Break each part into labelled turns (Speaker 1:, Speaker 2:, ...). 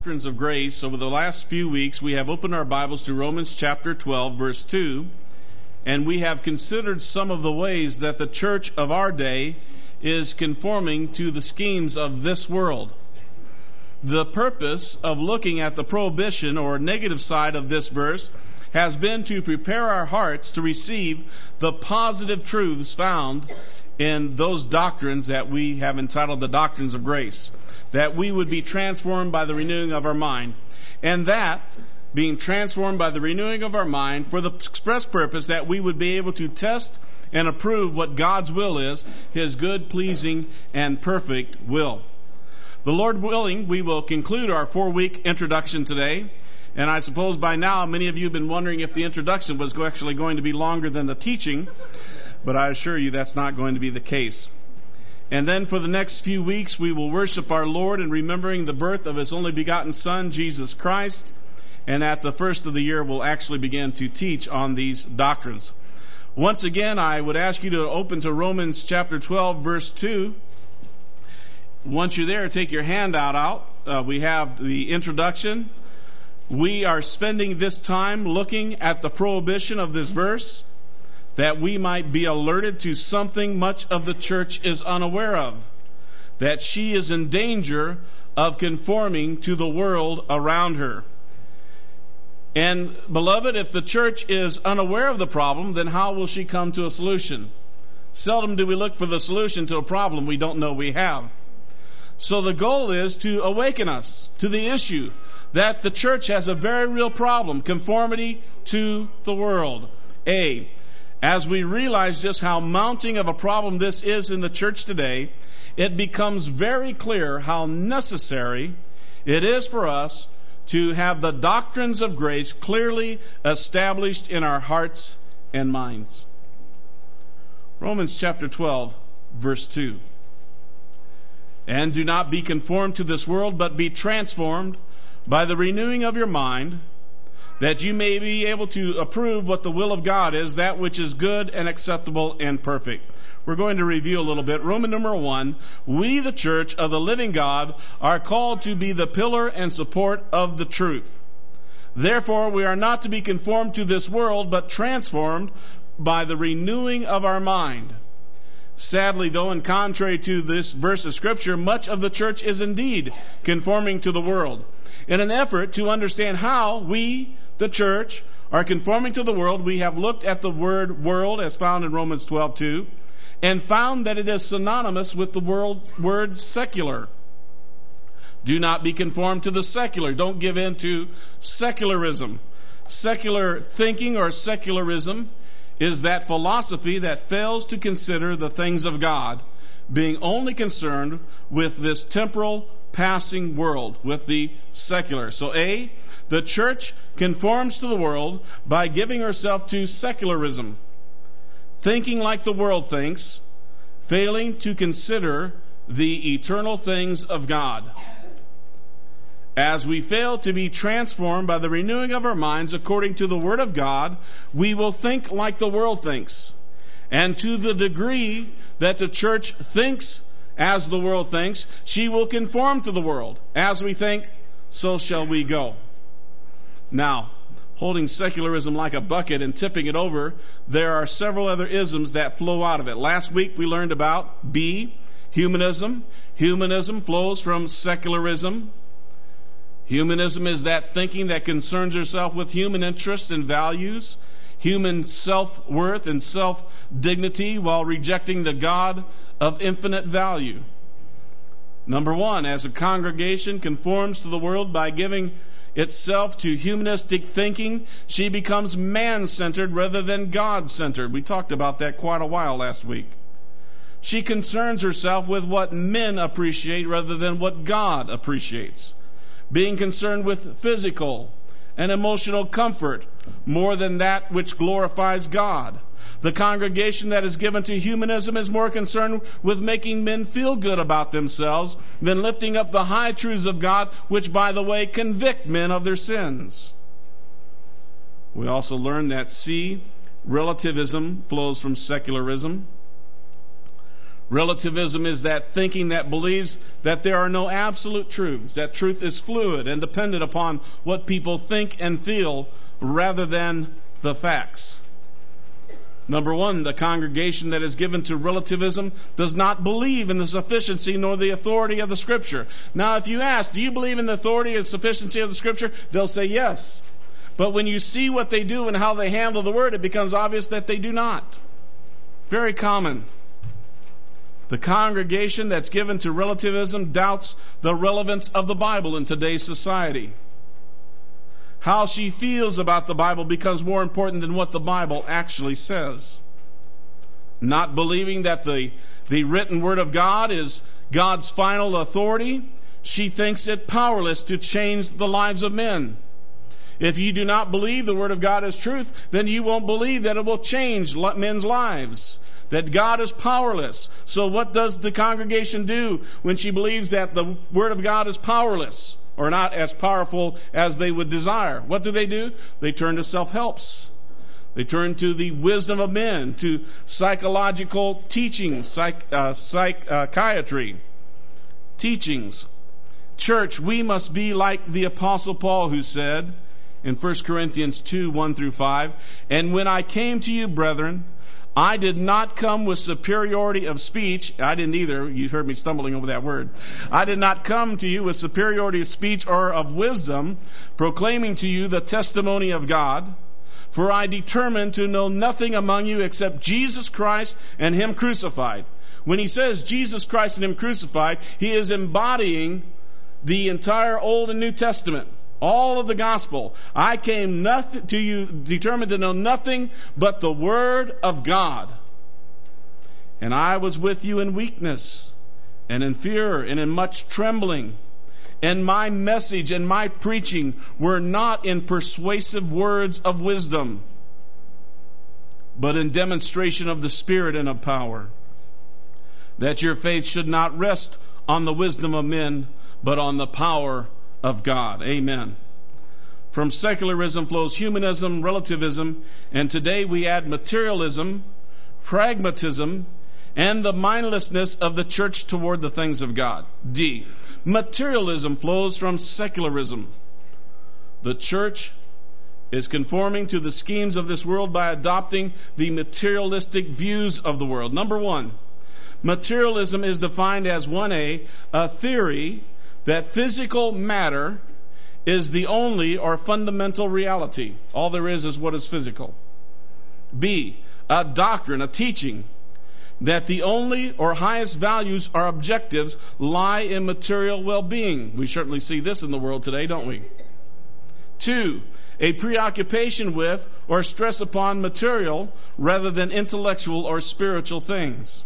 Speaker 1: Doctrines of Grace. Over the last few weeks, we have opened our Bibles to Romans chapter 12, verse 2, and we have considered some of the ways that the church of our day is conforming to the schemes of this world. The purpose of looking at the prohibition or negative side of this verse has been to prepare our hearts to receive the positive truths found in those doctrines that we have entitled the Doctrines of Grace, that we would be transformed by the renewing of our mind, and that being transformed by the renewing of our mind for the express purpose that we would be able to test and approve what God's will is, His good, pleasing, and perfect will. The Lord willing, we will conclude our 4-week introduction today. And I suppose by now many of you have been wondering if the introduction was actually going to be longer than the teaching, but I assure you that's not going to be the case. And then for the next few weeks we will worship our Lord in remembering the birth of His only begotten Son, Jesus Christ. And at the first of the year we'll actually begin to teach on these doctrines. Once again, I would ask you to open to Romans chapter 12, verse 2. Once you're there, take your handout out. We have the introduction. We are spending this time looking at the prohibition of this verse, that we might be alerted to something much of the church is unaware of, that she is in danger of conforming to the world around her. And beloved, if the church is unaware of the problem, then how will she come to a solution? Seldom do we look for the solution to a problem we don't know we have. So the goal is to awaken us to the issue that the church has a very real problem, conformity to the world. As we realize just how mounting of a problem this is in the church today, it becomes very clear how necessary it is for us to have the doctrines of grace clearly established in our hearts and minds. Romans chapter 12, verse 2. And do not be conformed to this world, but be transformed by the renewing of your mind, that you may be able to approve what the will of God is, that which is good and acceptable and perfect. We're going to review a little bit. Roman number 1, we, the church of the living God, are called to be the pillar and support of the truth. Therefore, we are not to be conformed to this world, but transformed by the renewing of our mind. Sadly, though, and contrary to this verse of Scripture, much of the church is indeed conforming to the world. In an effort to understand how we, the church, are conforming to the world, we have looked at the word world as found in Romans 12:2 and found that it is synonymous with the word secular. Do not be conformed to the secular. Don't give in to secularism. Secular thinking or secularism is that philosophy that fails to consider the things of God, being only concerned with this temporal passing world, with the secular. So the church conforms to the world by giving herself to secularism, thinking like the world thinks, failing to consider the eternal things of God. As we fail to be transformed by the renewing of our minds according to the Word of God, we will think like the world thinks. And to the degree that the church thinks as the world thinks, she will conform to the world. As we think, so shall we go. Now, holding secularism like a bucket and tipping it over, there are several other isms that flow out of it. Last week we learned about humanism. Humanism flows from secularism. Humanism is that thinking that concerns itself with human interests and values, human self-worth and self-dignity, while rejecting the God of infinite value. Number 1, as a congregation conforms to the world by giving itself to humanistic thinking, she becomes man-centered rather than God-centered. We talked about that quite a while last week. She concerns herself with what men appreciate rather than what God appreciates, being concerned with physical and emotional comfort more than that which glorifies God. The congregation that is given to humanism is more concerned with making men feel good about themselves than lifting up the high truths of God, which, by the way, convict men of their sins. We also learned that relativism flows from secularism. Relativism is that thinking that believes that there are no absolute truths, that truth is fluid and dependent upon what people think and feel rather than the facts. Number one, the congregation that is given to relativism does not believe in the sufficiency nor the authority of the Scripture. Now, if you ask, do you believe in the authority and sufficiency of the Scripture? They'll say yes. But when you see what they do and how they handle the Word, it becomes obvious that they do not. Very common. The congregation that's given to relativism doubts the relevance of the Bible in today's society. How she feels about the Bible becomes more important than what the Bible actually says. Not believing that the written Word of God is God's final authority, she thinks it powerless to change the lives of men. If you do not believe the Word of God is truth, then you won't believe that it will change men's lives, that God is powerless. So what does the congregation do when she believes that the Word of God is powerless, or not as powerful as they would desire? What do? They turn to self-helps. They turn to the wisdom of men, to psychological teachings, psychiatry, teachings. Church, we must be like the Apostle Paul, who said in 1 Corinthians 2, 1 through 5, "And when I came to you, brethren, I did not come with superiority of speech." I didn't either. You heard me stumbling over that word. "I did not come to you with superiority of speech or of wisdom, proclaiming to you the testimony of God. For I determined to know nothing among you except Jesus Christ and Him crucified." When he says Jesus Christ and Him crucified, he is embodying the entire Old and New Testament. All of the gospel. "I came to you determined to know nothing but the Word of God. And I was with you in weakness and in fear and in much trembling. And my message and my preaching were not in persuasive words of wisdom, but in demonstration of the Spirit and of power, that your faith should not rest on the wisdom of men, but on the power of God." Amen. From secularism flows humanism, relativism, and today we add materialism, pragmatism, and the mindlessness of the church toward the things of God. D. Materialism flows from secularism. The church is conforming to the schemes of this world by adopting the materialistic views of the world. Number one, materialism is defined as 1A, a theory that physical matter is the only or fundamental reality. All there is what is physical. B, a doctrine, a teaching, that the only or highest values or objectives lie in material well-being. We certainly see this in the world today, don't we? 2, a preoccupation with or stress upon material rather than intellectual or spiritual things.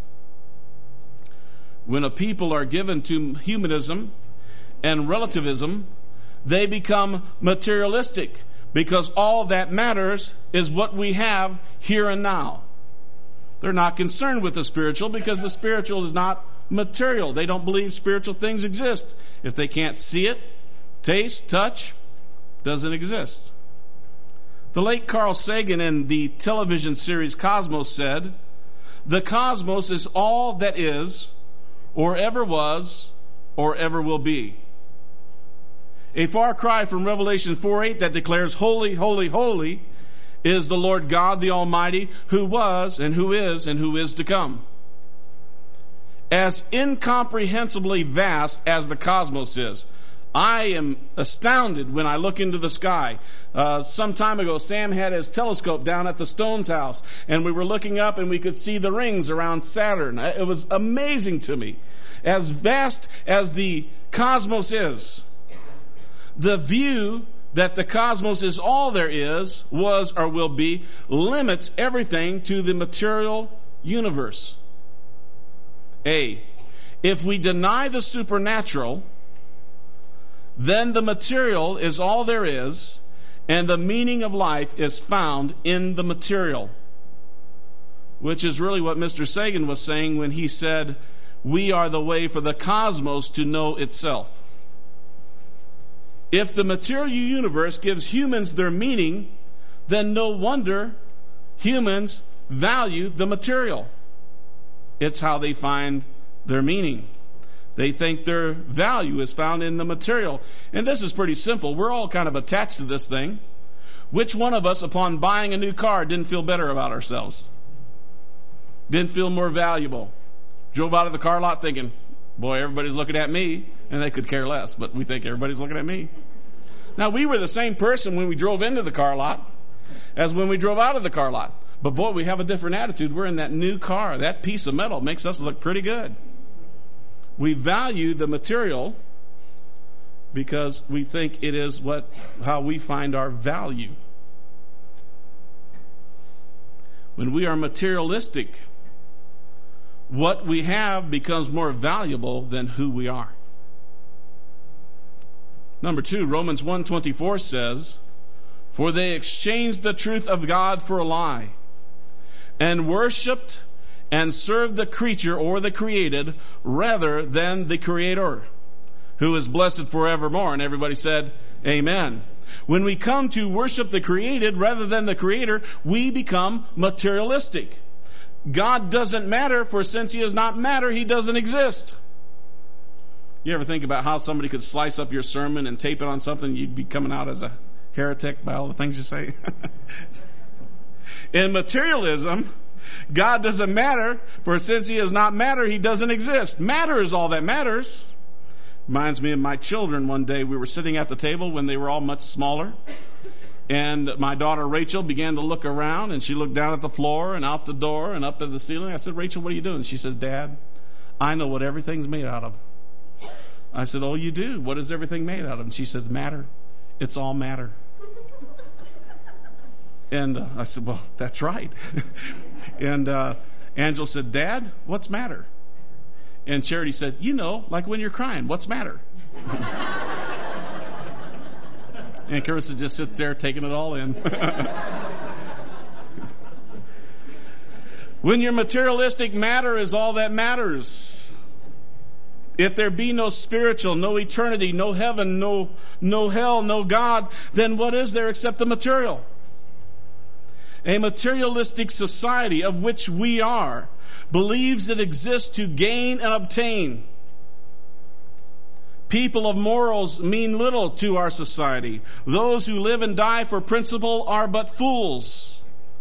Speaker 1: When a people are given to humanism and relativism, they become materialistic, because all that matters is what we have here and now. They're not concerned with the spiritual, because the spiritual is not material. They don't believe spiritual things exist. If they can't see it, taste, touch, doesn't exist. The late Carl Sagan, in the television series Cosmos, said, "The cosmos is all that is, or ever was, or ever will be." A far cry from Revelation 4:8 that declares, "Holy, holy, holy is the Lord God the Almighty, who was and who is to come." As incomprehensibly vast as the cosmos is, I am astounded when I look into the sky. Some time ago, Sam had his telescope down at the Stones house, and we were looking up and we could see the rings around Saturn. It was amazing to me. As vast as the cosmos is, the view that the cosmos is all there is, was, or will be, limits everything to the material universe. A, if we deny the supernatural, then the material is all there is, and the meaning of life is found in the material. Which is really what Mr. Sagan was saying when he said, "We are the way for the cosmos to know itself." If the material universe gives humans their meaning, then no wonder humans value the material. It's how they find their meaning. They think their value is found in the material. And this is pretty simple. We're all kind of attached to this thing. Which one of us, upon buying a new car, didn't feel better about ourselves? Didn't feel more valuable? Drove out of the car lot thinking, boy, everybody's looking at me. And they could care less, but we think everybody's looking at me. Now, we were the same person when we drove into the car lot as when we drove out of the car lot. But boy, we have a different attitude. We're in that new car. That piece of metal makes us look pretty good. We value the material because we think it is how we find our value. When we are materialistic, what we have becomes more valuable than who we are. Number 2, Romans 1:24 says, "For they exchanged the truth of God for a lie, and worshipped and served the creature or the created rather than the Creator, who is blessed forevermore." And everybody said, amen. When we come to worship the created rather than the Creator, we become materialistic. God doesn't matter, for since He is not matter, He doesn't exist. You ever think about how somebody could slice up your sermon and tape it on something, you'd be coming out as a heretic by all the things you say? In materialism, God doesn't matter, for since He is not matter, He doesn't exist. Matter is all that matters. Reminds me of my children. One day we were sitting at the table when they were all much smaller, and my daughter Rachel began to look around, and she looked down at the floor and out the door and up to the ceiling. I said, "Rachel, what are you doing?" She said, "Dad, I know what everything's made out of." I said, "Oh, you do? What is everything made out of?" And she said, "Matter. It's all matter." And I said, "Well, that's right." And Angela said, "Dad, what's matter?" And Charity said, like when you're crying, what's matter? And Carissa just sits there taking it all in. When you're materialistic, matter is all that matters. If there be no spiritual, no eternity, no heaven, no hell, no God, then what is there except the material? A materialistic society, of which we are, believes it exists to gain and obtain. People of morals mean little to our society. Those who live and die for principle are but fools.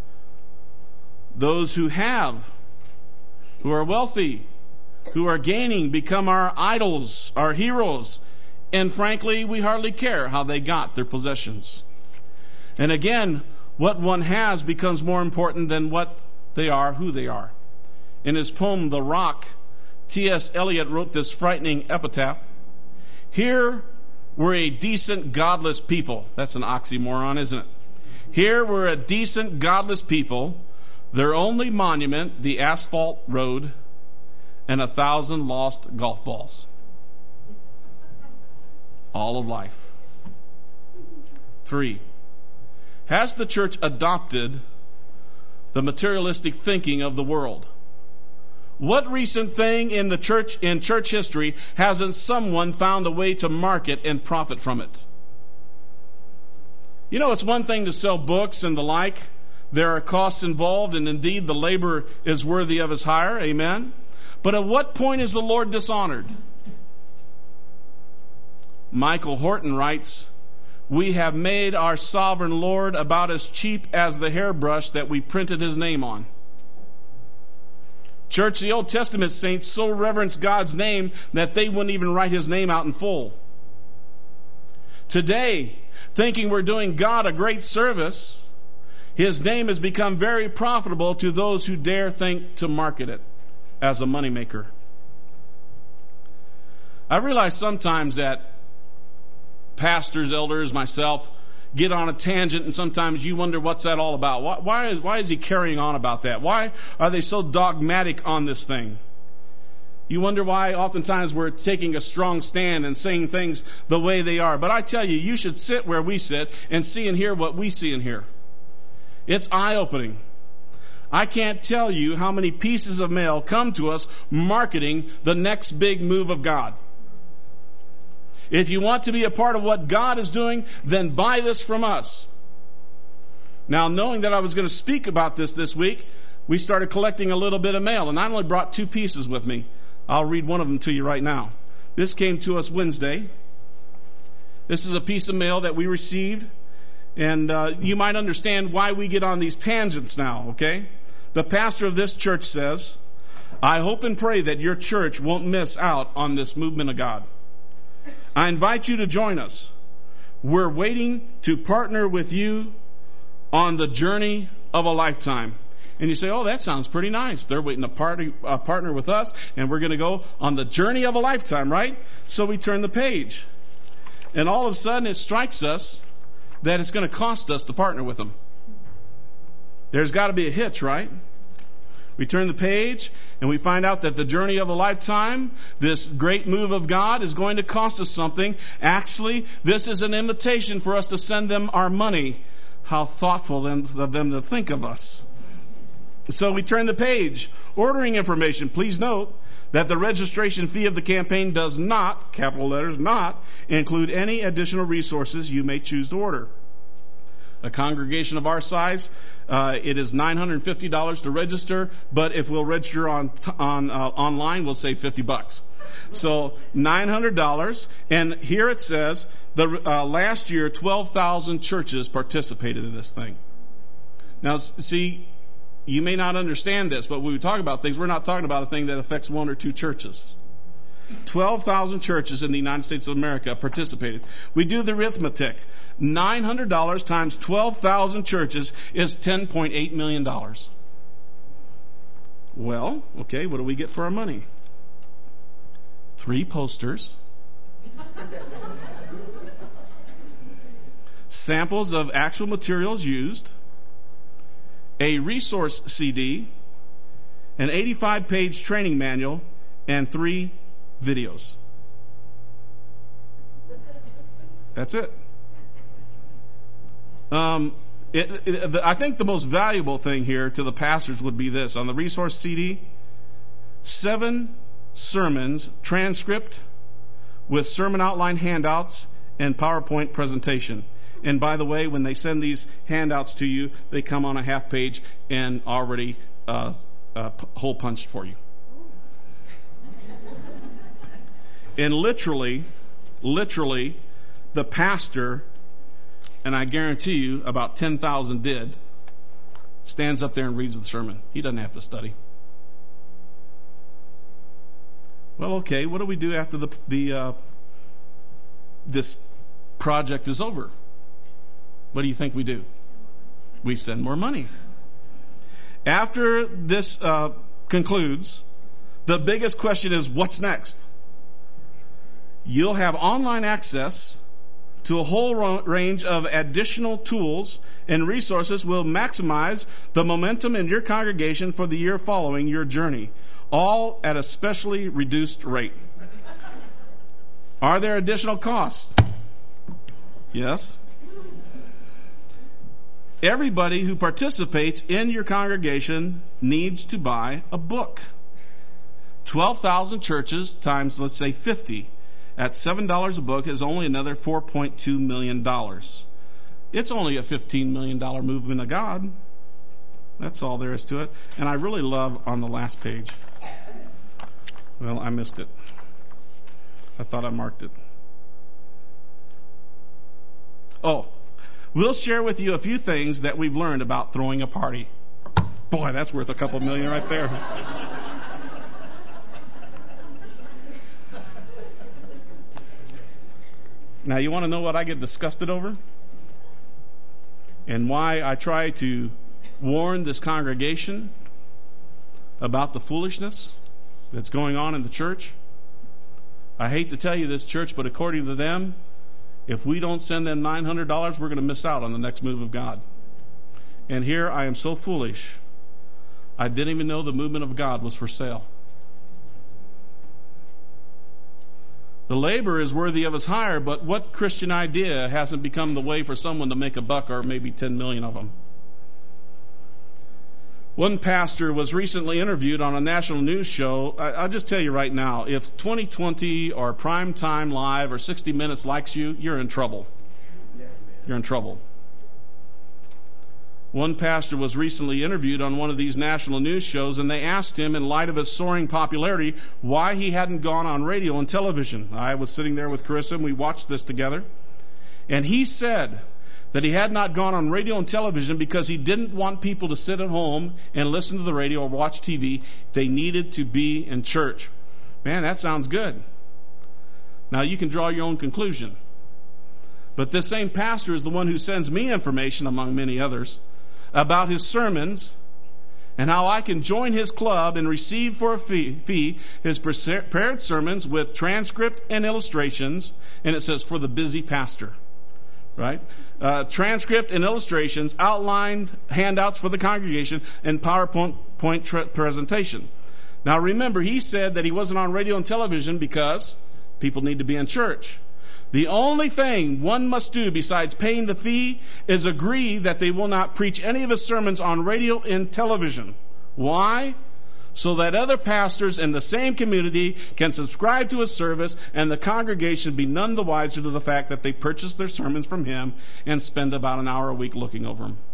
Speaker 1: Those who are wealthy, who are gaining, become our idols, our heroes. And frankly, we hardly care how they got their possessions. And again, what one has becomes more important than what they are, who they are. In his poem, The Rock, T.S. Eliot wrote this frightening epitaph. "Here were a decent, godless people." That's an oxymoron, isn't it? "Here were a decent, godless people, their only monument, the asphalt road, and 1,000 lost golf balls." All of life. 3, has the church adopted the materialistic thinking of the world? What recent thing in church history hasn't someone found a way to market and profit from it? It's one thing to sell books and the like. There are costs involved, and indeed the labor is worthy of his hire. Amen. But at what point is the Lord dishonored? Michael Horton writes, "We have made our sovereign Lord about as cheap as the hairbrush that we printed His name on." Church, the Old Testament saints so reverence God's name that they wouldn't even write His name out in full. Today, thinking we're doing God a great service, His name has become very profitable to those who dare think to market it as a moneymaker. I realize sometimes that pastors, elders, myself, get on a tangent, and sometimes you wonder what's that all about. Why is he carrying on about that? Why are they so dogmatic on this thing? You wonder why oftentimes we're taking a strong stand and saying things the way they are. But I tell you, you should sit where we sit and see and hear what we see and hear. It's eye-opening. I can't tell you how many pieces of mail come to us marketing the next big move of God. If you want to be a part of what God is doing, then buy this from us. Now, knowing that I was going to speak about this week, we started collecting a little bit of mail. And I only brought 2 pieces with me. I'll read one of them to you right now. This came to us Wednesday. This is a piece of mail that we received. And you might understand why we get on these tangents now, okay? The pastor of this church says, I hope and pray that your church won't miss out on this movement of God. I invite you to join us. We're waiting to partner with you on the journey of a lifetime. And you say, oh, that sounds pretty nice. They're waiting to partner with us, and we're going to go on the journey of a lifetime, right? So we turn the page. And all of a sudden it strikes us that it's going to cost us to partner with them. There's got to be a hitch, right? We turn the page and we find out that the journey of a lifetime, this great move of God, is going to cost us something. Actually, this is an invitation for us to send them our money. How thoughtful of them to think of us. So we turn the page. Ordering information. Please note that the registration fee of the campaign does not, capital letters, not, include any additional resources you may choose to order. A congregation of our size, it is $950 to register, but if we'll register online, we'll save $50. So $900, and here it says last year 12,000 churches participated in this thing. Now, see, you may not understand this, but when we talk about things, we're not talking about a thing that affects 1 or 2 churches. 12,000 churches in the United States of America participated. We do the arithmetic. $900 times 12,000 churches is $10.8 million. Well, okay, what do we get for our money? 3 posters, samples of actual materials used, a resource CD, an 85-page training manual, and 3 videos. That's it. I think the most valuable thing here to the pastors would be this. On the resource CD, 7 sermons, transcript with sermon outline handouts and PowerPoint presentation. And by the way, when they send these handouts to you, they come on a half page and already hole punched for you. And literally, the pastor, and I guarantee you about 10,000 did, stands up there and reads the sermon. He doesn't have to study. Well, okay, what do we do after this project is over? What do you think we do? We send more money. After this concludes, the biggest question is, what's next? You'll have online access to a whole range of additional tools and resources will maximize the momentum in your congregation for the year following your journey, all at a specially reduced rate. Are there additional costs? Yes. Everybody who participates in your congregation needs to buy a book. 12,000 churches times, let's say, 50 at $7 a book is only another $4.2 million. It's only a $15 million movement of God. That's all there is to it. And I really love on the last page. Well, I missed it. I thought I marked it. Oh, we'll share with you a few things that we've learned about throwing a party. Boy, that's worth a couple million right there. Now, you want to know what I get disgusted over? And why I try to warn this congregation about the foolishness that's going on in the church? I hate to tell you this, church, but according to them, if we don't send them $900, we're going to miss out on the next move of God. And here I am so foolish, I didn't even know the movement of God was for sale. The labor is worthy of his hire, but what Christian idea hasn't become the way for someone to make a buck or maybe 10 million of them? One pastor was recently interviewed on a national news show. I'll just tell you right now, if 2020 or Prime Time Live or 60 Minutes likes you, you're in trouble. You're in trouble. One pastor was recently interviewed on one of these national news shows, and they asked him, in light of his soaring popularity, why he hadn't gone on radio and television. I was sitting there with Carissa, and we watched this together. And he said that he had not gone on radio and television because he didn't want people to sit at home and listen to the radio or watch TV. They needed to be in church. Man, that sounds good. Now, you can draw your own conclusion. But this same pastor is the one who sends me information, among many others, about his sermons and how I can join his club and receive for a fee his prepared sermons with transcript and illustrations. And it says, for the busy pastor. Right? Transcript and illustrations, outlined handouts for the congregation, and PowerPoint presentation. Now remember, he said that he wasn't on radio and television because people need to be in church. The only thing one must do besides paying the fee is agree that they will not preach any of his sermons on radio and television. Why? So that other pastors in the same community can subscribe to his service and the congregation be none the wiser to the fact that they purchased their sermons from him and spend about an hour a week looking over them.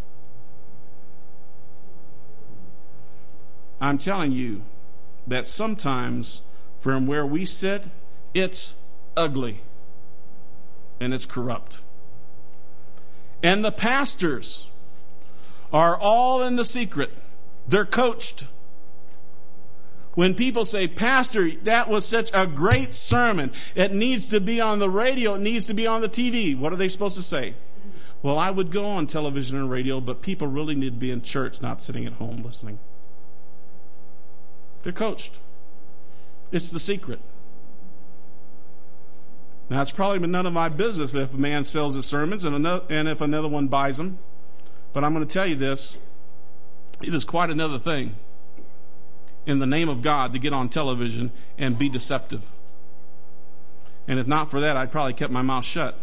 Speaker 1: I'm telling you that sometimes from where we sit, it's ugly and it's corrupt. And the pastors are all in the secret. They're coached. When people say, Pastor, that was such a great sermon. It needs to be on the radio. It needs to be on the TV. What are they supposed to say? Well, I would go on television and radio, but people really need to be in church, not sitting at home listening. They're coached. It's the secret. Now, it's probably none of my business if a man sells his sermons and if another one buys them. But I'm going to tell you this. It is quite another thing in the name of God to get on television and be deceptive. And if not for that, I'd probably kept my mouth shut.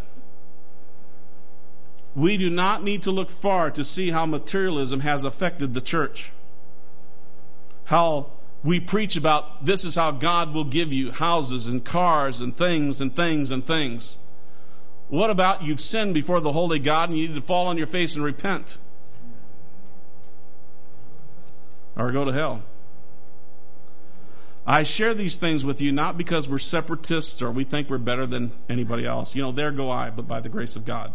Speaker 1: We do not need to look far to see how materialism has affected the church. How we preach about this is how God will give you houses and cars and things and things and things. What about you've sinned before the holy God and you need to fall on your face and repent? Or go to hell. I share these things with you not because we're separatists or we think we're better than anybody else. There go I, but by the grace of God.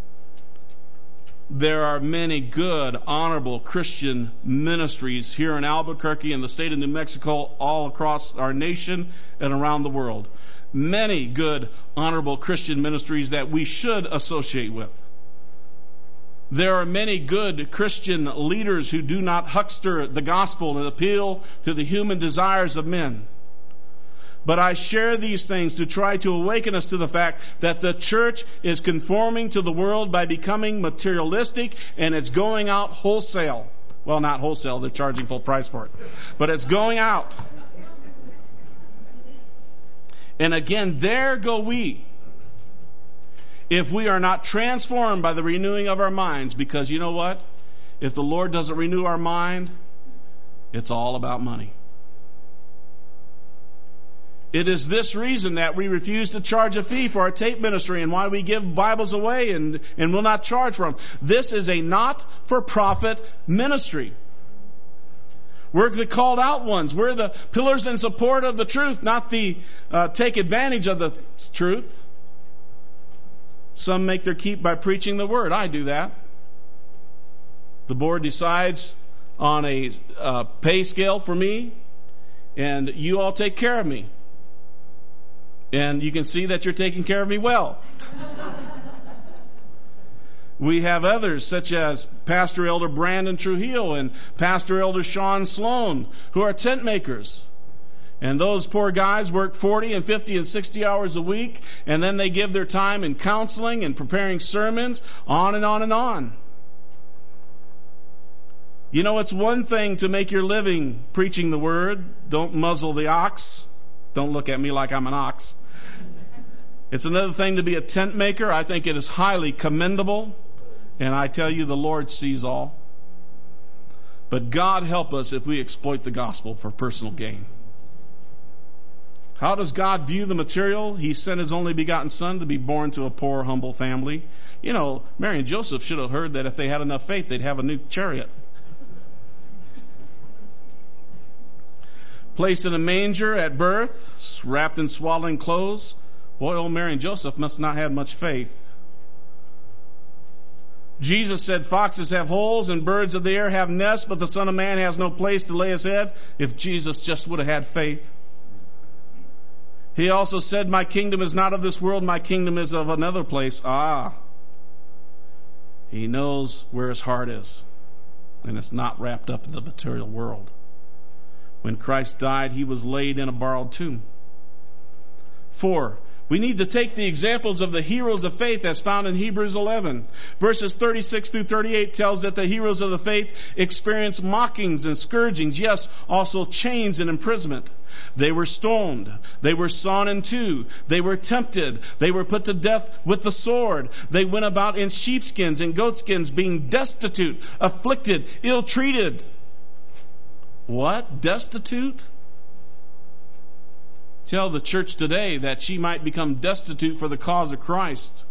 Speaker 1: There are many good, honorable Christian ministries here in Albuquerque and the state of New Mexico, all across our nation and around the world. Many good, honorable Christian ministries that we should associate with. There are many good Christian leaders who do not huckster the gospel and appeal to the human desires of men. But I share these things to try to awaken us to the fact that the church is conforming to the world by becoming materialistic, and it's going out wholesale. Well, not wholesale, they're charging full price for it. But it's going out. And again, there go we. If we are not transformed by the renewing of our minds, because you know what? If the Lord doesn't renew our mind, it's all about money. It is this reason that we refuse to charge a fee for our tape ministry and why we give Bibles away and will not charge for them. This is a not-for-profit ministry. We're the called out ones. We're the pillars and support of the truth, not the take advantage of the truth. Some make their keep by preaching the word. I do that. The board decides on a pay scale for me, and you all take care of me. And you can see that you're taking care of me well. We have others such as Pastor Elder Brandon Trujillo and Pastor Elder Sean Sloan, who are tent makers. And those poor guys work 40 and 50 and 60 hours a week, and then they give their time in counseling and preparing sermons, on and on and on. It's one thing to make your living preaching the word. Don't muzzle the ox. Don't look at me like I'm an ox. It's another thing to be a tent maker. I think it is highly commendable. And I tell you, the Lord sees all. But God help us if we exploit the gospel for personal gain. How does God view the material? He sent His only begotten Son to be born to a poor, humble family. You know, Mary and Joseph should have heard that if they had enough faith, they'd have a new chariot. Placed in a manger at birth, wrapped in swaddling clothes. Boy, old Mary and Joseph must not have much faith. Jesus said, foxes have holes and birds of the air have nests, but the Son of Man has no place to lay His head. If Jesus just would have had faith. He also said, my kingdom is not of this world, my kingdom is of another place. He knows where his heart is, and it's not wrapped up in the material world. When Christ died, He was laid in a borrowed tomb. 4. We need to take the examples of the heroes of faith as found in Hebrews 11. Verses 36 through 38 tells that the heroes of the faith experienced mockings and scourgings, yes, also chains and imprisonment. They were stoned. They were sawn in two. They were tempted. They were put to death with the sword. They went about in sheepskins and goatskins, being destitute, afflicted, ill-treated. What? Destitute? Tell the church today that she might become destitute for the cause of Christ.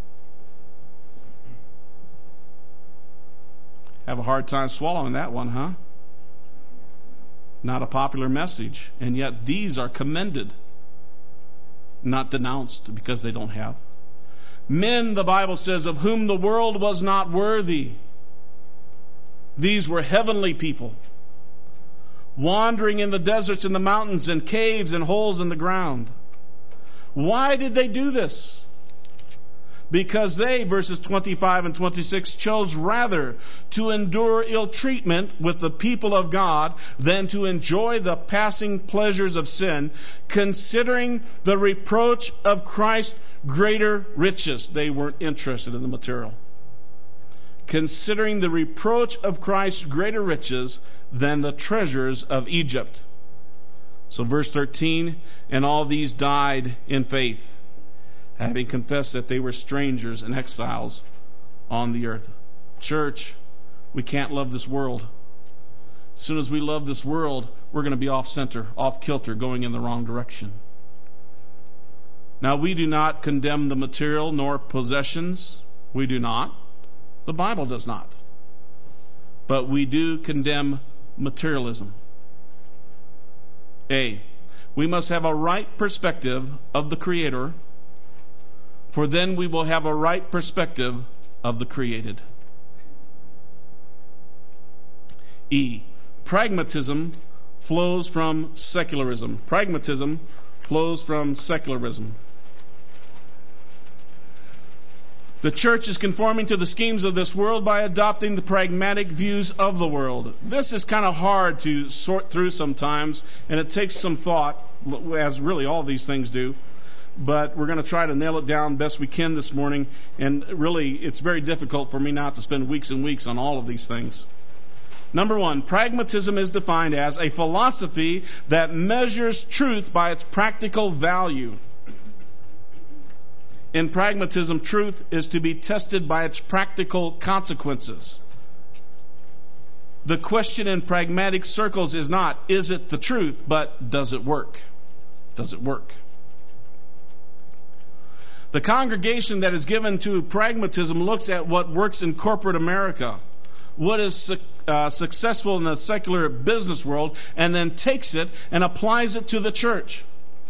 Speaker 1: Have a hard time swallowing that one, huh? Not a popular message. And yet these are commended, not denounced because they don't have. Men, the Bible says, of whom the world was not worthy. These were heavenly people, wandering in the deserts and the mountains and caves and holes in the ground. Why did they do this? Because they, verses 25 and 26, chose rather to endure ill treatment with the people of God than to enjoy the passing pleasures of sin, considering the reproach of Christ greater riches. They weren't interested in the material. Considering the reproach of Christ greater riches than the treasures of Egypt. So verse 13, and all these died in faith, having confessed that they were strangers and exiles on the earth. Church, we can't love this world. As soon as we love this world, we're going to be off center, off kilter, going in the wrong direction. Now, we do not condemn the material nor possessions. We do not. The Bible does not. But we do condemn materialism. A, we must have a right perspective of the Creator, for then we will have a right perspective of the created. E, pragmatism flows from secularism. Pragmatism flows from secularism. The church is conforming to the schemes of this world by adopting the pragmatic views of the world. This is kind of hard to sort through sometimes, and it takes some thought, as really all these things do. But we're going to try to nail it down best we can this morning. And really, it's very difficult for me not to spend weeks and weeks on all of these things. Number 1, pragmatism is defined as a philosophy that measures truth by its practical value. In pragmatism, truth is to be tested by its practical consequences. The question in pragmatic circles is not, is it the truth, but does it work? Does it work? The congregation that is given to pragmatism looks at what works in corporate America, what is successful in the secular business world, and then takes it and applies it to the church.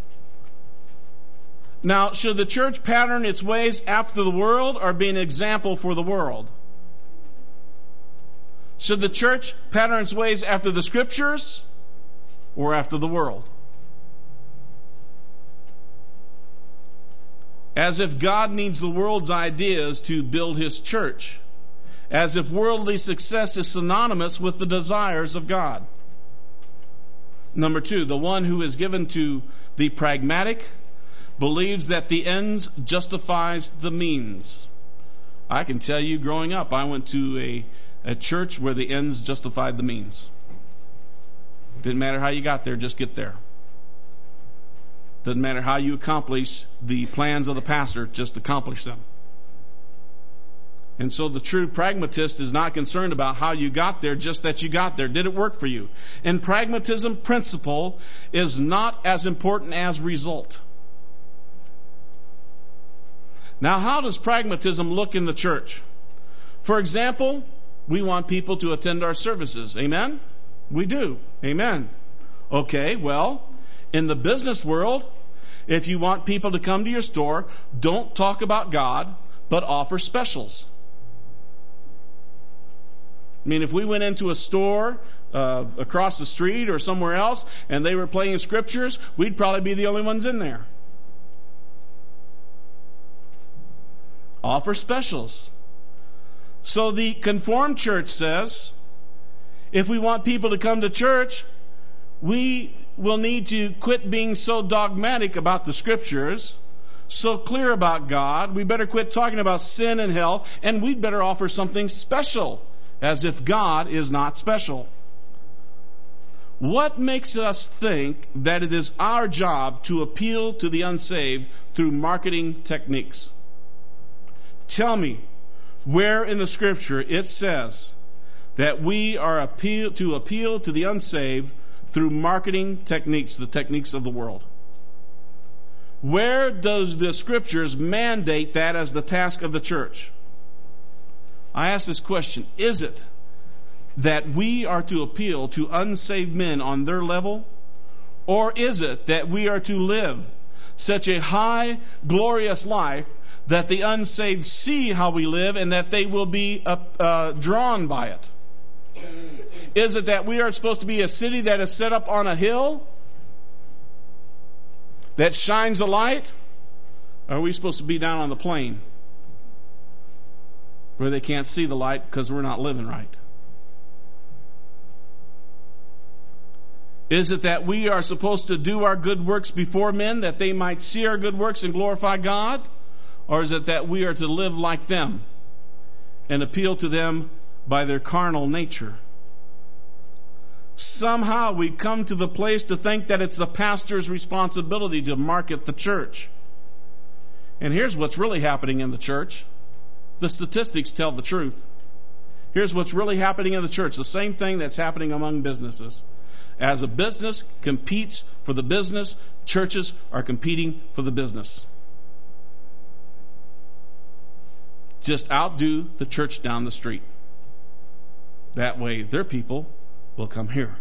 Speaker 1: Now, should the church pattern its ways after the world or be an example for the world? Should the church pattern its ways after the Scriptures or after the world? As if God needs the world's ideas to build His church. As if worldly success is synonymous with the desires of God. Number 2, the one who is given to the pragmatic believes that the ends justifies the means. I can tell you, growing up, I went to a church where the ends justified the means. Didn't matter how you got there, just get there. Doesn't matter how you accomplish the plans of the pastor, just accomplish them. And so the true pragmatist is not concerned about how you got there, just that you got there. Did it work for you? And pragmatism principle is not as important as result. Now, how does pragmatism look in the church? For example, we want people to attend our services. Amen? We do. Amen. Okay, well, in the business world, if you want people to come to your store, don't talk about God, but offer specials. I mean, if we went into a store across the street or somewhere else and they were playing scriptures, we'd probably be the only ones in there. Offer specials. So the Conformed Church says, if we want people to come to church, we will need to quit being so dogmatic about the scriptures, so clear about God. We better quit talking about sin and hell, and we'd better offer something special, as if God is not special. What makes us think that it is our job to appeal to the unsaved through marketing techniques? Tell me where in the Scripture it says that we are to appeal to the unsaved through marketing techniques, the techniques of the world. Where does the Scriptures mandate that as the task of the church? I ask this question: is it that we are to appeal to unsaved men on their level? Or is it that we are to live such a high, glorious life that the unsaved see how we live and that they will be drawn by it? Is it that we are supposed to be a city that is set up on a hill that shines a light? Or are we supposed to be down on the plain where they can't see the light because we're not living right? Is it that we are supposed to do our good works before men that they might see our good works and glorify God? Or is it that we are to live like them and appeal to them by their carnal nature? Somehow we come to the place to think that it's the pastor's responsibility to market the church. And here's what's really happening in the church. The statistics tell the truth. Here's what's really happening in the church. The same thing that's happening among businesses. As a business competes for the business, churches are competing for the business. Just outdo the church down the street. That way their people will come here.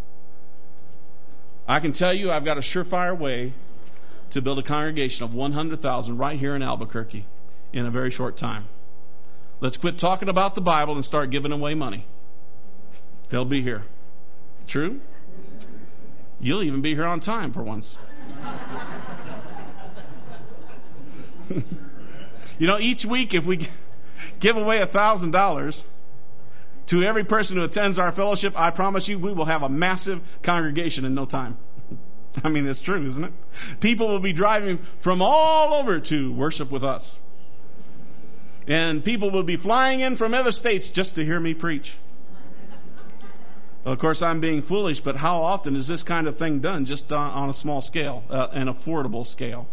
Speaker 1: I can tell you I've got a surefire way to build a congregation of 100,000 right here in Albuquerque in a very short time. Let's quit talking about the Bible and start giving away money. They'll be here. True? You'll even be here on time for once. You know, each week if we give away $1,000 to every person who attends our fellowship, I promise you we will have a massive congregation in no time. I mean, it's true, isn't it? People will be driving from all over to worship with us. And people will be flying in from other states just to hear me preach. Well, of course, I'm being foolish, but how often is this kind of thing done just on a small scale, an affordable scale?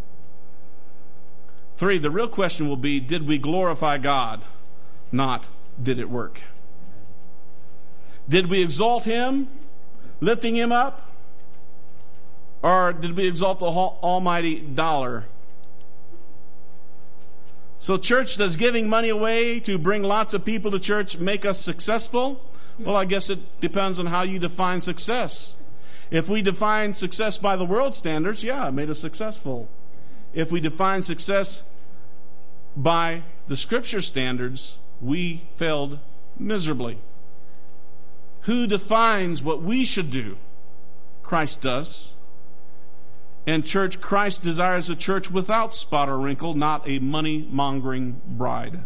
Speaker 1: 3, the real question will be, did we glorify God? Not, did it work? Did we exalt Him, lifting Him up? Or did we exalt the almighty dollar? So church, does giving money away to bring lots of people to church make us successful? Well, I guess it depends on how you define success. If we define success by the world standards, yeah, it made us successful. If we define success by the Scripture standards, we failed miserably. Who defines what we should do? Christ does. And church, Christ desires a church without spot or wrinkle, not a money-mongering bride.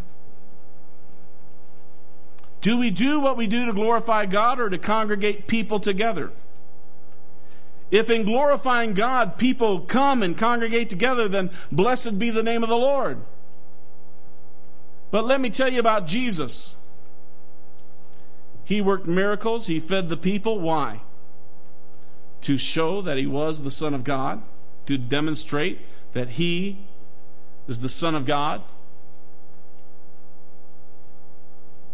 Speaker 1: Do we do what we do to glorify God or to congregate people together? If in glorifying God people come and congregate together, then blessed be the name of the Lord. But let me tell you about Jesus. He worked miracles. He fed the people. Why? To show that He was the Son of God. To demonstrate that He is the Son of God.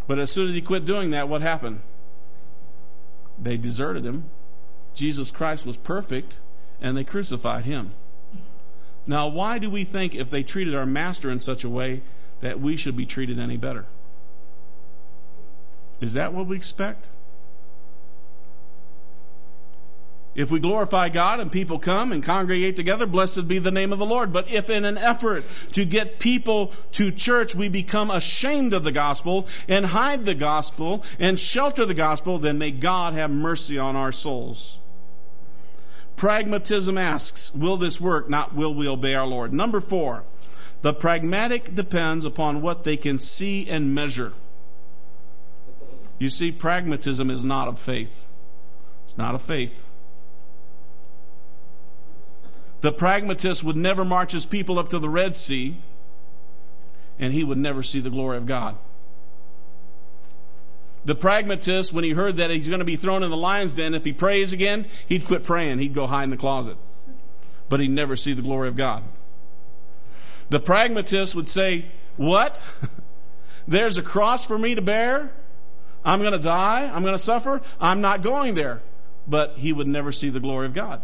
Speaker 1: But as soon as he quit doing that, what happened? They deserted him. Jesus Christ was perfect, and they crucified him. Now, why do we think if they treated our master in such a way that we should be treated any better? Is that what we expect? If we glorify God and people come and congregate together, blessed be the name of the Lord. But if in an effort to get people to church we become ashamed of the gospel and hide the gospel and shelter the gospel, then may God have mercy on our souls. Pragmatism asks, will this work? Not will we obey our Lord. Number 4, the pragmatic depends upon what they can see and measure. You see, pragmatism is not of faith. It's not of faith. The pragmatist would never march his people up to the Red Sea, and he would never see the glory of God. The pragmatist, when he heard that he's going to be thrown in the lion's den, if he prays again, he'd quit praying. He'd go hide in the closet. But he'd never see the glory of God. The pragmatist would say, what? There's a cross for me to bear? I'm going to die? I'm going to suffer? I'm not going there. But he would never see the glory of God.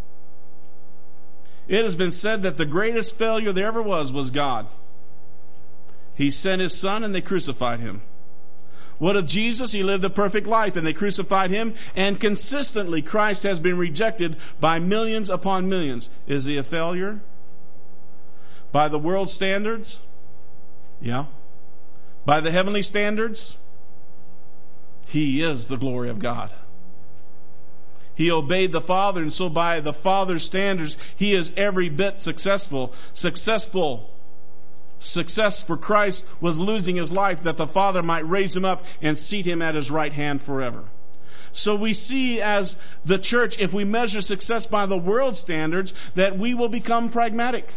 Speaker 1: It has been said that the greatest failure there ever was God. He sent his son and they crucified him. What of Jesus? He lived a perfect life and they crucified him, and consistently Christ has been rejected by millions upon millions. Is he a failure? By the world standards? Yeah. By the heavenly standards? He is the glory of God. He obeyed the Father, and so by the Father's standards, he is every bit successful. Success for Christ was losing his life that the Father might raise him up and seat him at his right hand forever. So we see as the church, if we measure success by the world standards, that we will become pragmatic.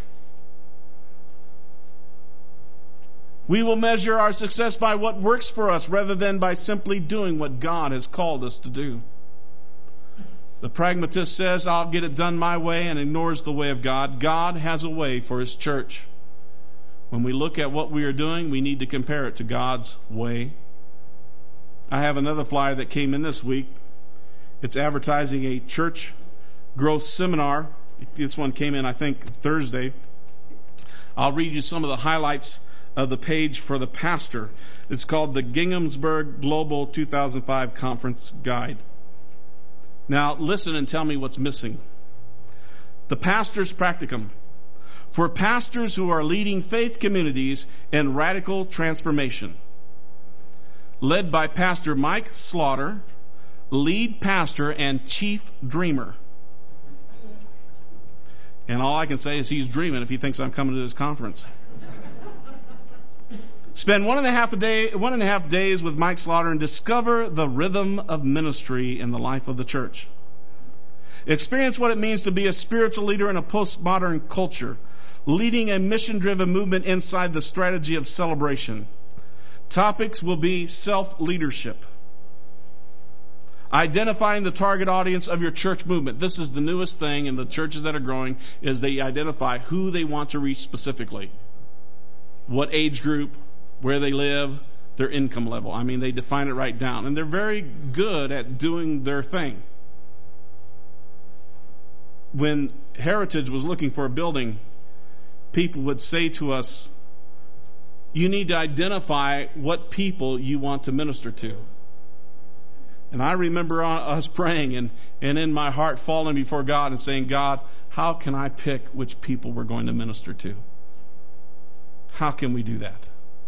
Speaker 1: We will measure our success by what works for us rather than by simply doing what God has called us to do. The pragmatist says, I'll get it done my way, and ignores the way of God. God has a way for his church. When we look at what we are doing, we need to compare it to God's way. I have another flyer that came in this week. It's advertising a church growth seminar. This one came in, I think, Thursday. I'll read you some of the highlights of the page for the pastor. It's called the Ginghamsburg Global 2005 Conference Guide. Now, listen and tell me what's missing. The pastor's practicum. For pastors who are leading faith communities in radical transformation. Led by Pastor Mike Slaughter, lead pastor and chief dreamer. And all I can say is he's dreaming if he thinks I'm coming to this conference. Spend 1.5 days with Mike Slaughter and discover the rhythm of ministry in the life of the church. Experience what it means to be a spiritual leader in a postmodern culture, leading a mission-driven movement inside the strategy of celebration. Topics will be self-leadership. Identifying the target audience of your church movement. This is the newest thing in the churches that are growing, is they identify who they want to reach specifically. What age group, where they live, their income level. I mean, they define it right down. And they're very good at doing their thing. When Heritage was looking for a building, people would say to us, you need to identify what people you want to minister to. And I remember us praying and in my heart falling before God and saying, God, how can I pick which people we're going to minister to? How can we do that?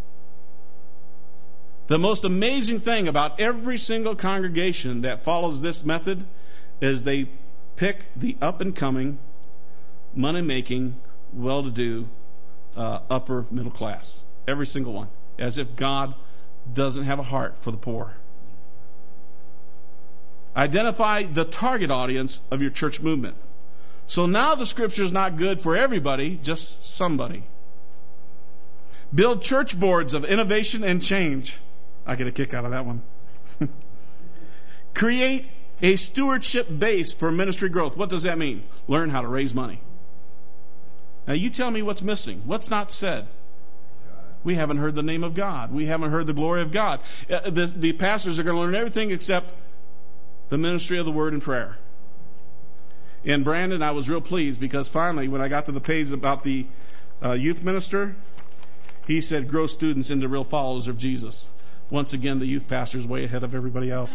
Speaker 1: The most amazing thing about every single congregation that follows this method is they pick the up-and-coming, money-making, well-to-do, upper middle class. Every single one. As if God doesn't have a heart for the poor. Identify the target audience of your church movement. So now the scripture is not good for everybody, just somebody. Build church boards of innovation and change. I get a kick out of that one. Create a stewardship base for ministry growth. What does that mean? Learn how to raise money. Now you tell me what's missing. What's not said? We haven't heard the name of God. We haven't heard the glory of God. The pastors are going to learn everything except the ministry of the word and prayer. In Brandon, I was real pleased because finally, when I got to the page about the youth minister, he said, grow students into real followers of Jesus. Once again, the youth pastor is way ahead of everybody else.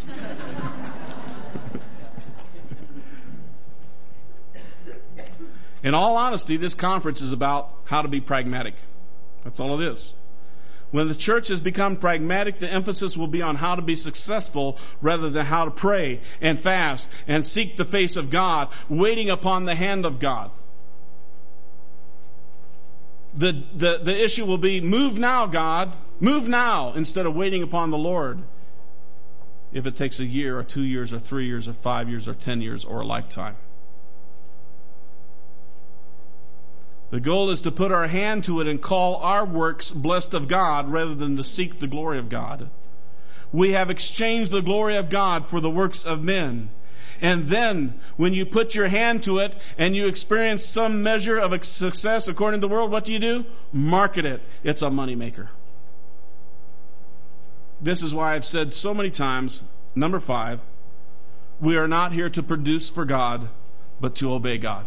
Speaker 1: In all honesty, this conference is about how to be pragmatic. That's all it is. When the church has become pragmatic, the emphasis will be on how to be successful rather than how to pray and fast and seek the face of God, waiting upon the hand of God. The issue will be, move now, God. Move now, instead of waiting upon the Lord. If it takes a year or 2 years or 3 years or 5 years or 10 years or a lifetime. The goal is to put our hand to it and call our works blessed of God rather than to seek the glory of God. We have exchanged the glory of God for the works of men. And then, when you put your hand to it and you experience some measure of success according to the world, what do? Market it. It's a moneymaker. This is why I've said so many times, number 5, we are not here to produce for God, but to obey God.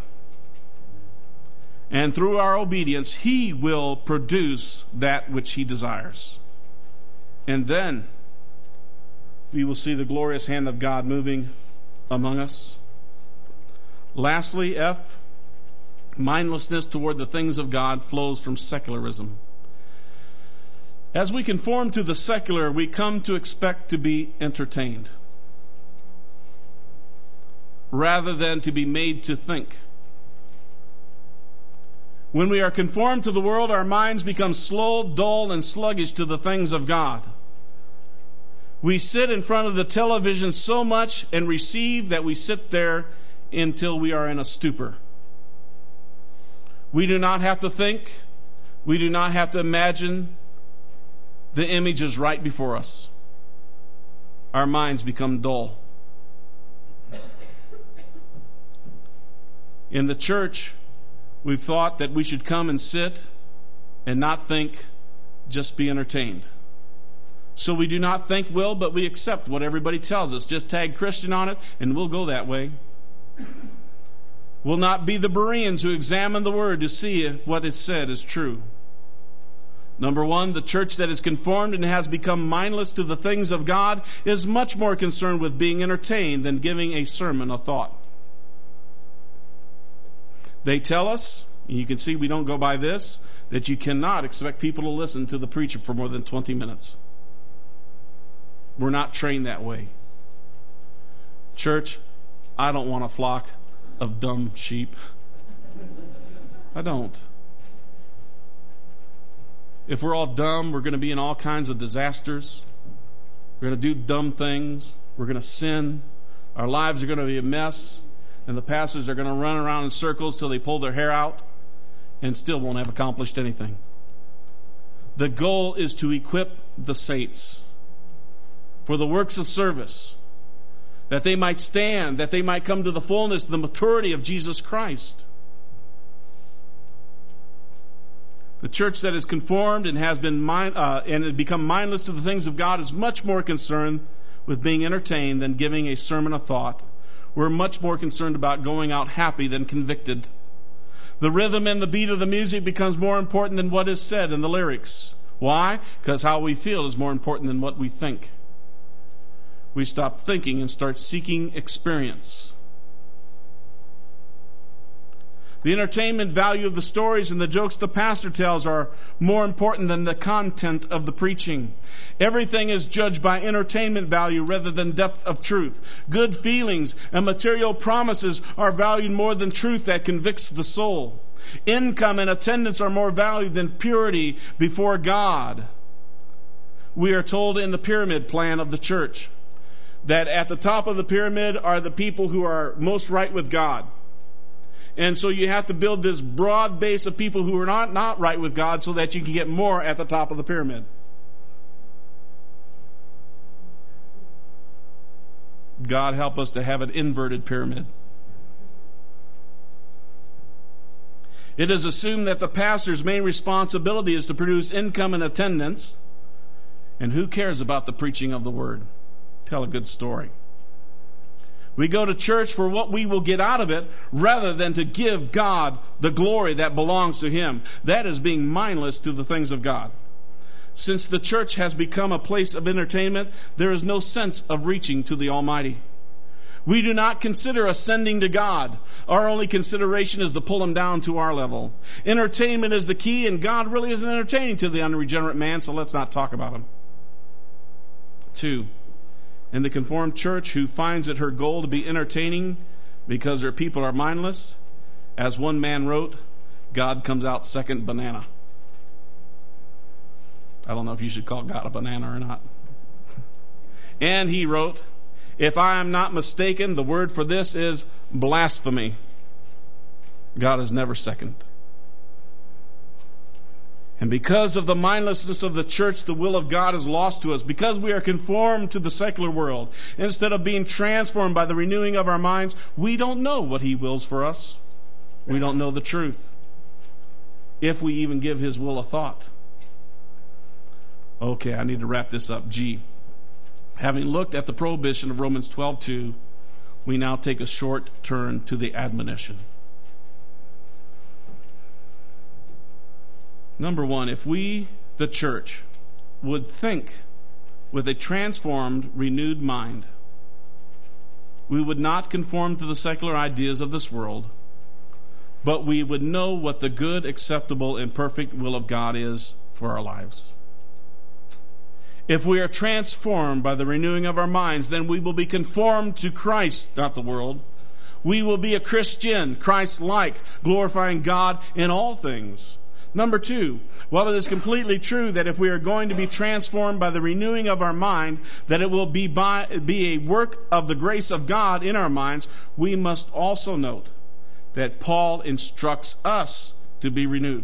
Speaker 1: And through our obedience, He will produce that which He desires. And then we will see the glorious hand of God moving among us. Lastly, F, mindlessness toward the things of God flows from secularism. As we conform to the secular, we come to expect to be entertained rather than to be made to think. When we are conformed to the world, our minds become slow, dull, and sluggish to the things of God. We sit in front of the television so much and receive that we sit there until we are in a stupor. We do not have to think. We do not have to imagine. The image is right before us. Our minds become dull. In the church, we've thought that we should come and sit and not think, just be entertained. So we do not think will, but we accept what everybody tells us. Just tag Christian on it and we'll go that way. We'll not be the Bereans who examine the Word to see if what is said is true. Number 1, the church that is conformed and has become mindless to the things of God is much more concerned with being entertained than giving a sermon a thought. They tell us, and you can see we don't go by this, that you cannot expect people to listen to the preacher for more than 20 minutes. We're not trained that way. Church, I don't want a flock of dumb sheep. I don't. If we're all dumb, we're going to be in all kinds of disasters. We're going to do dumb things. We're going to sin. Our lives are going to be a mess. And the pastors are going to run around in circles till they pull their hair out and still won't have accomplished anything. The goal is to equip the saints for the works of service, that they might stand, that they might come to the fullness, the maturity of Jesus Christ. The church that is conformed and has become mindless to the things of God is much more concerned with being entertained than giving a sermon a thought. We're much more concerned about going out happy than convicted. The rhythm and the beat of the music becomes more important than what is said in the lyrics. Why? Because how we feel is more important than what we think. We stop thinking and start seeking experience. The entertainment value of the stories and the jokes the pastor tells are more important than the content of the preaching. Everything is judged by entertainment value rather than depth of truth. Good feelings and material promises are valued more than truth that convicts the soul. Income and attendance are more valued than purity before God. We are told in the pyramid plan of the church that at the top of the pyramid are the people who are most right with God. And so you have to build this broad base of people who are not right with God so that you can get more at the top of the pyramid. God help us to have an inverted pyramid. It is assumed that the pastor's main responsibility is to produce income and attendance. And who cares about the preaching of the word? Tell a good story. We go to church for what we will get out of it rather than to give God the glory that belongs to Him. That is being mindless to the things of God. Since the church has become a place of entertainment, there is no sense of reaching to the Almighty. We do not consider ascending to God. Our only consideration is to pull Him down to our level. Entertainment is the key, and God really isn't entertaining to the unregenerate man, so let's not talk about Him. 2. In the conformed church who finds it her goal to be entertaining because her people are mindless, as one man wrote, God comes out second banana. I don't know if you should call God a banana or not. And he wrote, if I am not mistaken, the word for this is blasphemy. God is never second. And because of the mindlessness of the church, the will of God is lost to us. Because we are conformed to the secular world, instead of being transformed by the renewing of our minds, we don't know what He wills for us. We don't know the truth, if we even give His will a thought. Okay, I need to wrap this up. G. Having looked at the prohibition of Romans 12:2, we now take a short turn to the admonition. Number one, if we, the church, would think with a transformed, renewed mind, we would not conform to the secular ideas of this world, but we would know what the good, acceptable, and perfect will of God is for our lives. If we are transformed by the renewing of our minds, then we will be conformed to Christ, not the world. We will be a Christian, Christ-like, glorifying God in all things. Number two, while it is completely true that if we are going to be transformed by the renewing of our mind, that it will be a work of the grace of God in our minds, we must also note that Paul instructs us to be renewed.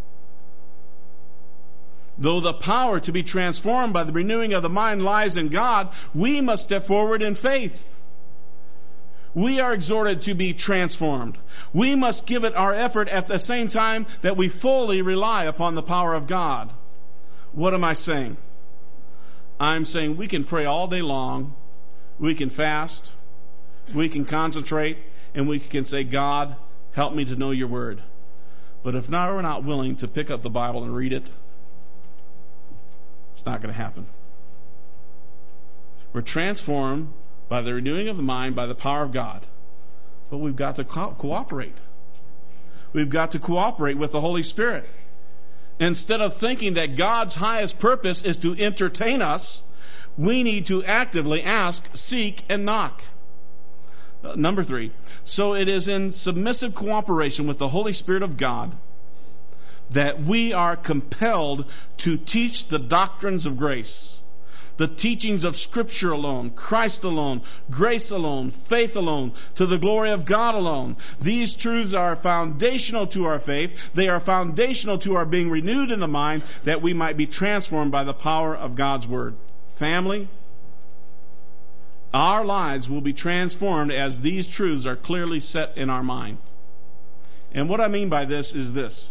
Speaker 1: Though the power to be transformed by the renewing of the mind lies in God, we must step forward in faith. We are exhorted to be transformed. We must give it our effort at the same time that we fully rely upon the power of God. What am I saying? I'm saying we can pray all day long, we can fast, we can concentrate, and we can say, God, help me to know your word. But if we're not willing to pick up the Bible and read it, it's not going to happen. We're transformed by the renewing of the mind, by the power of God. But we've got to cooperate. We've got to cooperate with the Holy Spirit. Instead of thinking that God's highest purpose is to entertain us, we need to actively ask, seek, and knock. Number 3. So it is in submissive cooperation with the Holy Spirit of God that we are compelled to teach the doctrines of grace, the teachings of Scripture alone, Christ alone, grace alone, faith alone, to the glory of God alone. These truths are foundational to our faith. They are foundational to our being renewed in the mind, that we might be transformed by the power of God's Word. Family, our lives will be transformed as these truths are clearly set in our mind. And what I mean by this is this.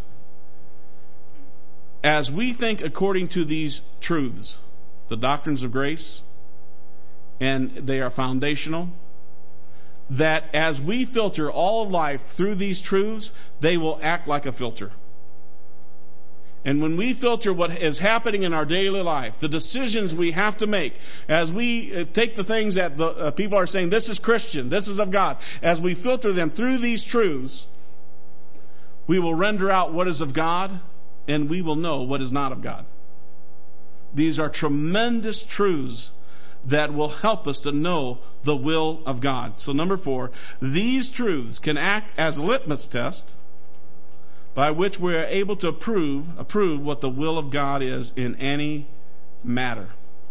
Speaker 1: As we think according to these truths, the doctrines of grace, and they are foundational, that as we filter all of life through these truths, they will act like a filter. And when we filter what is happening in our daily life, the decisions we have to make, as we take the things that the people are saying, this is Christian, this is of God, as we filter them through these truths, we will render out what is of God, and we will know what is not of God. These are tremendous truths that will help us to know the will of God. So number 4, these truths can act as a litmus test by which we are able to approve what the will of God is in any matter.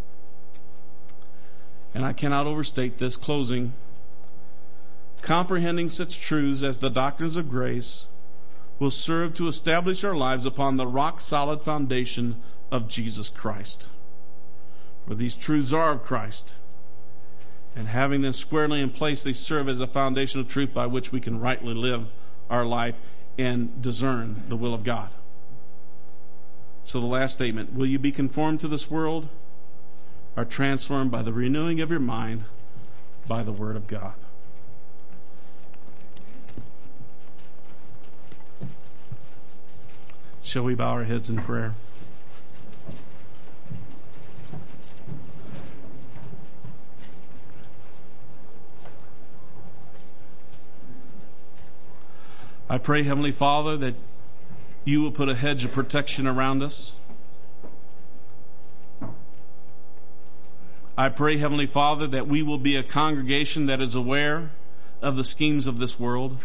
Speaker 1: And I cannot overstate this. Closing. Comprehending such truths as the doctrines of grace will serve to establish our lives upon the rock-solid foundation of Jesus Christ. For these truths are of Christ. And having them squarely in place, they serve as a foundation of truth by which we can rightly live our life and discern the will of God. So the last statement, will you be conformed to this world or transformed by the renewing of your mind by the Word of God? Shall we bow our heads in prayer? I pray, Heavenly Father, that you will put a hedge of protection around us. I pray, Heavenly Father, that we will be a congregation that is aware of the schemes of this world,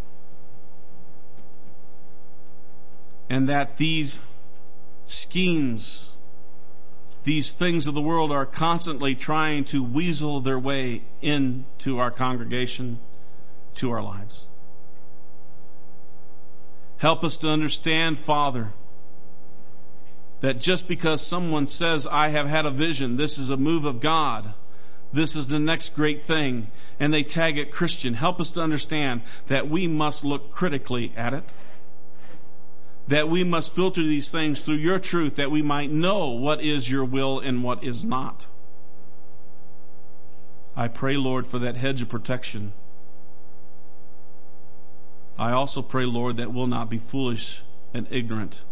Speaker 1: and that these schemes, these things of the world are constantly trying to weasel their way into our congregation, to our lives. Help us to understand, Father, that just because someone says, I have had a vision, this is a move of God, this is the next great thing, and they tag it Christian, help us to understand that we must look critically at it, that we must filter these things through your truth, that we might know what is your will and what is not. I pray, Lord, for that hedge of protection. I also pray, Lord, that we'll not be foolish and ignorant.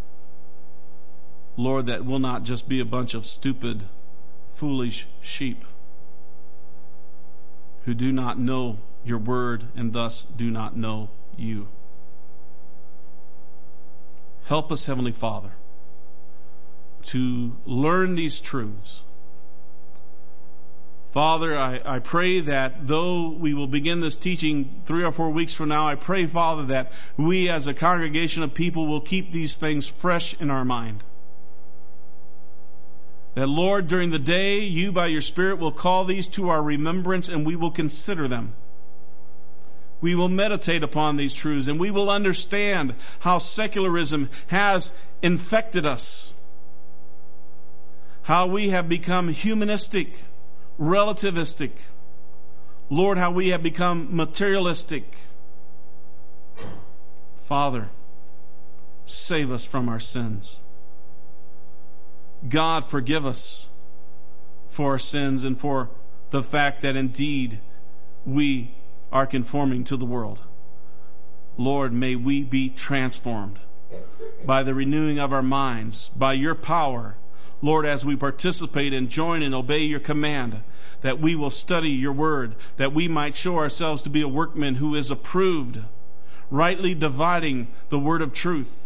Speaker 1: Lord, that we'll not just be a bunch of stupid, foolish sheep who do not know your word and thus do not know you. Help us, Heavenly Father, to learn these truths. Father, I pray that though we will begin this teaching 3 or 4 weeks from now, I pray, Father, that we as a congregation of people will keep these things fresh in our mind. That, Lord, during the day, you by your Spirit will call these to our remembrance and we will consider them. We will meditate upon these truths and we will understand how secularism has infected us. How we have become humanistic, relativistic. Lord, how we have become materialistic. Father, save us from our sins. God, forgive us for our sins and for the fact that indeed we are conforming to the world. Lord, may we be transformed by the renewing of our minds, by your power. Lord, as we participate and join and obey your command, that we will study your word, that we might show ourselves to be a workman who is approved, rightly dividing the word of truth.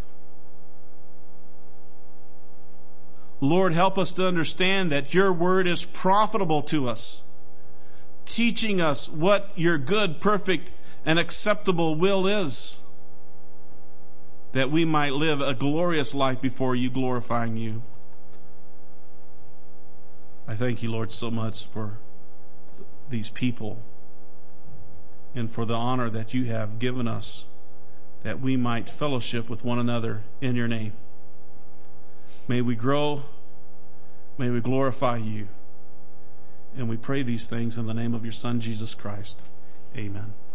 Speaker 1: Lord, help us to understand that your word is profitable to us, teaching us what your good, perfect, and acceptable will is, that we might live a glorious life before you, glorifying you. I thank you, Lord, so much for these people and for the honor that you have given us, that we might fellowship with one another in your name. May we grow, may we glorify you. And we pray these things in the name of your Son, Jesus Christ. Amen.